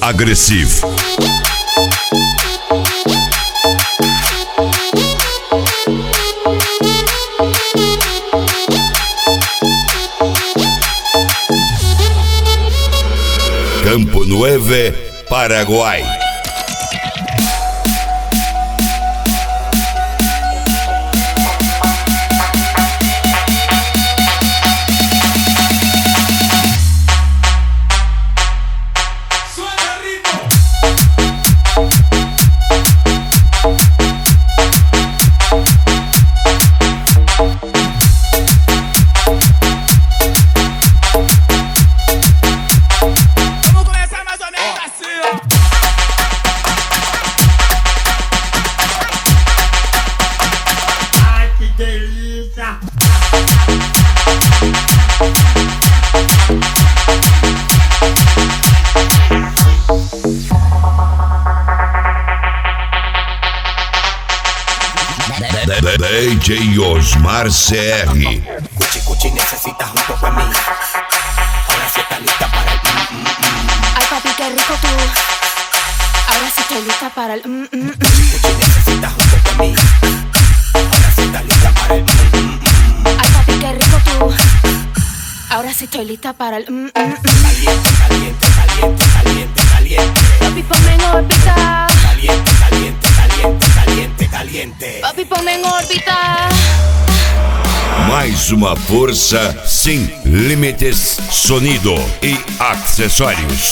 agressivo. Campo Nueve, Paraguai. DJ Osmar CR. Cuchi necesitas un poco de mí. Ahora sí está lista para el Ay papi, qué rico tú. Ahora sí estoy lista para el Cuchi necesitas un poco de mí. Ahora sí está lista para el Ay papi, qué rico tú. Ahora sí estoy lista para el Caliente, caliente, caliente, caliente, caliente. Papi, ponme en órbita. Caliente, caliente, caliente, caliente, caliente. Papi, ponme en órbita. Mais uma força sem limites, sonido e acessórios.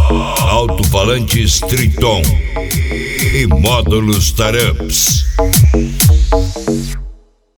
Alto-falantes Triton e módulos Taramps.